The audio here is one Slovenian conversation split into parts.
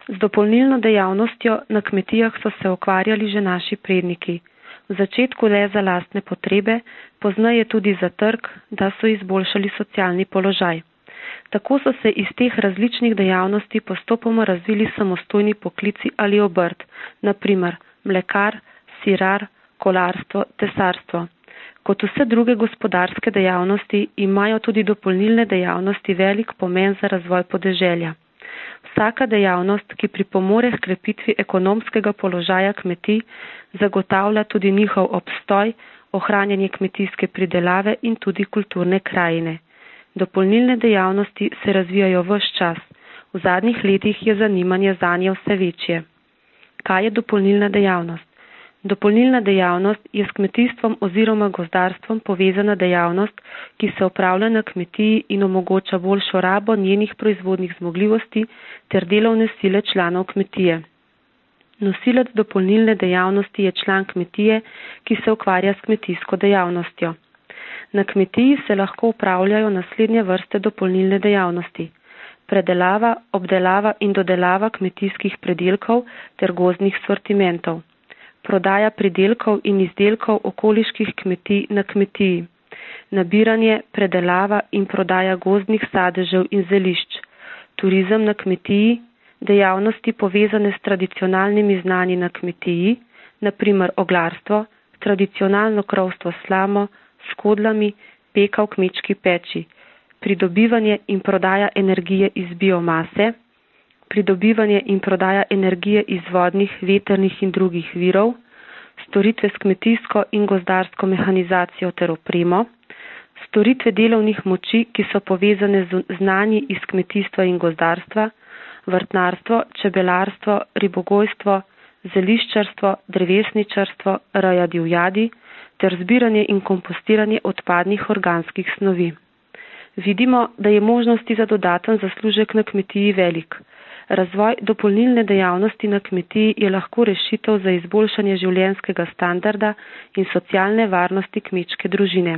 Z dopolnilno dejavnostjo na kmetijah so se ukvarjali že naši predniki. V začetku le za lastne potrebe, pozneje tudi za trg, da so izboljšali socialni položaj. Tako so se iz teh različnih dejavnosti postopoma razvili samostojni poklici ali obrt, naprimer mlekar, sirar, kolarstvo, tesarstvo. Kot vse druge gospodarske dejavnosti imajo tudi dopolnilne dejavnosti velik pomen za razvoj podeželja. Vsaka dejavnost, ki pripomore k krepitvi ekonomskega položaja kmetij, zagotavlja tudi njihov obstoj, ohranjanje kmetijske pridelave in tudi kulturne krajine. Dopolnilne dejavnosti se razvijajo ves čas. V zadnjih letih je zanimanje zanje vse večje. Kaj je dopolnilna dejavnost? Dopolnilna dejavnost je s kmetijstvom oziroma gozdarstvom povezana dejavnost, ki se opravlja na kmetiji in omogoča boljšo rabo njenih proizvodnih zmogljivosti ter delovne sile članov kmetije. Nosilec dopolnilne dejavnosti je član kmetije, ki se ukvarja s kmetijsko dejavnostjo. Na kmetiji se lahko opravljajo naslednje vrste dopolnilne dejavnosti: predelava, obdelava in dodelava kmetijskih predelkov ter gozdnih sortimentov, prodaja pridelkov in izdelkov okoliških kmetij na kmetiji, nabiranje, predelava in prodaja gozdnih sadežev in zelišč, turizem na kmetiji, dejavnosti povezane s tradicionalnimi znanji na kmetiji, naprimer oglarstvo, tradicionalno krovstvo s slamo, s kodlami, peka v kmečki peči, pridobivanje in prodaja energije iz biomase, pridobivanje in prodaja energije iz vodnih, vetrnih in drugih virov, storitve s kmetijsko in gozdarsko mehanizacijo ter opremo, storitve delovnih moči, ki so povezane z znanji iz kmetijstva in gozdarstva, vrtnarstvo, čebelarstvo, ribogojstvo, zeliščarstvo, drevesničarstvo, reja divjadi ter zbiranje in kompostiranje odpadnih organskih snovi. Vidimo, da je možnosti za dodaten zaslužek na kmetiji velik. Razvoj dopolnilne dejavnosti na kmetiji je lahko rešitev za izboljšanje življenjskega standarda in socialne varnosti kmečke družine.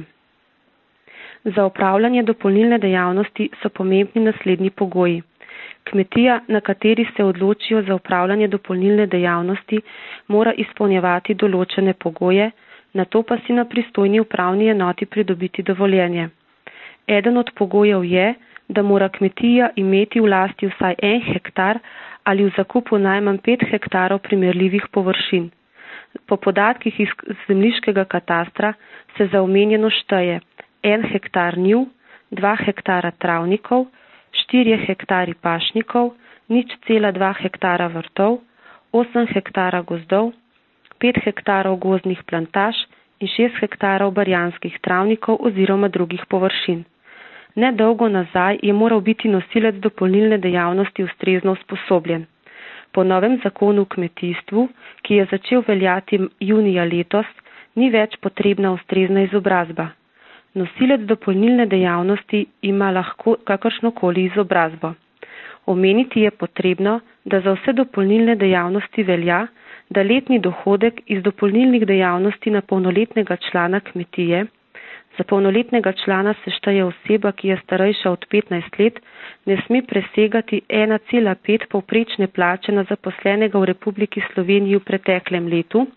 Za opravljanje dopolnilne dejavnosti so pomembni naslednji pogoji. Kmetija, na kateri se odločijo za opravljanje dopolnilne dejavnosti, mora izpolnjevati določene pogoje, nato pa si na pristojni upravni enoti pridobiti dovoljenje. Eden od pogojev je, da mora kmetija imeti v lasti vsaj 1 hektar ali v zakupu najmanj 5 hektarov primerljivih površin. Po podatkih iz zemljiškega katastra se za omenjeno šteje 1 hektar njiv, 2 hektara travnikov, 4 hektari pašnikov, 0,2 hektara vrtov, 8 hektara gozdov, 5 hektarov gozdnih plantaž in 6 hektarov barjanskih travnikov oziroma drugih površin. Nedolgo nazaj je moral biti nosilec dopolnilne dejavnosti ustrezno usposobljen. Po novem zakonu o kmetijstvu, ki je začel veljati junija letos, ni več potrebna ustrezna izobrazba. Nosilec dopolnilne dejavnosti ima lahko kakršnokoli izobrazbo. Omeniti je potrebno, da za vse dopolnilne dejavnosti velja, da letni dohodek iz dopolnilnih dejavnosti na polnoletnega člana kmetije, za polnoletnega člana se šteje oseba, ki je starejša od 15 let, ne sme presegati 1,5 povprečne plače na zaposlenega v Republiki Sloveniji v preteklem letu,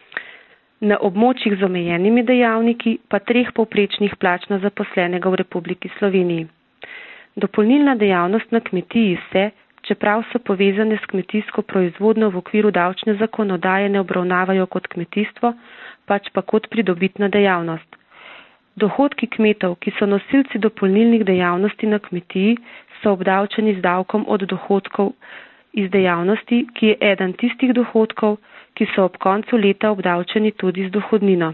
na območjih z omejenimi dejavniki pa 3 povprečnih plač na zaposlenega v Republiki Sloveniji. Dopolnilna dejavnost na kmetiji se, čeprav so povezane s kmetijsko proizvodnjo v okviru davčne zakonodaje, ne obravnavajo kot kmetijstvo, pač pa kot pridobitna dejavnost. Dohodki kmetov, ki so nosilci dopolnilnih dejavnosti na kmetiji, so obdavčeni z davkom od dohodkov iz dejavnosti, ki je eden tistih dohodkov, ki so ob koncu leta obdavčeni tudi z dohodnino.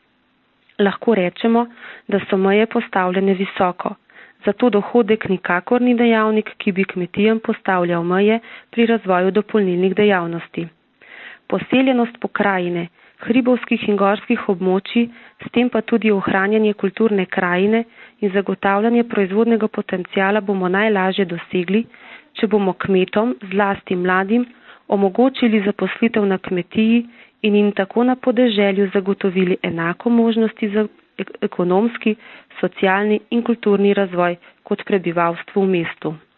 Lahko rečemo, da so meje postavljene visoko, zato dohodek nikakor ni dejavnik, ki bi kmetijam postavljal meje pri razvoju dopolnilnih dejavnosti. Poseljenost pokrajine, hribovskih in gorskih območij, s tem pa tudi ohranjanje kulturne krajine in zagotavljanje proizvodnega potenciala bomo najlažje dosegli, če bomo kmetom, zlasti mladim, omogočili zaposlitev na kmetiji in jim tako na podeželju zagotovili enako možnosti za ekonomski, socialni in kulturni razvoj kot prebivalstvu v mestu.